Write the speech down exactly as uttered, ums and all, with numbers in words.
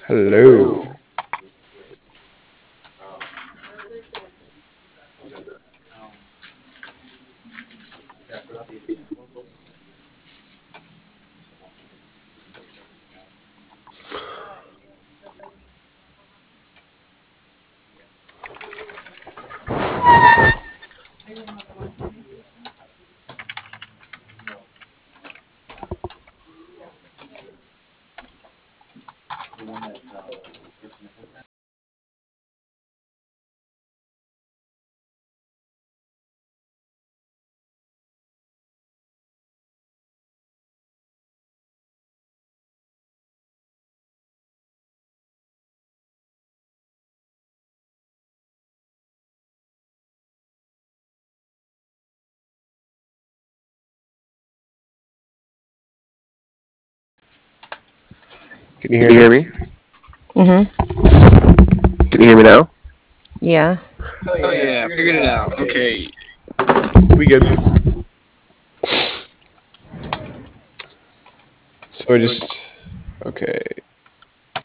Hello. Can you Can hear you me? hear me? Mm-hmm. Can you hear me now? Yeah. Oh yeah, figured it out. Okay. We good. So I just okay.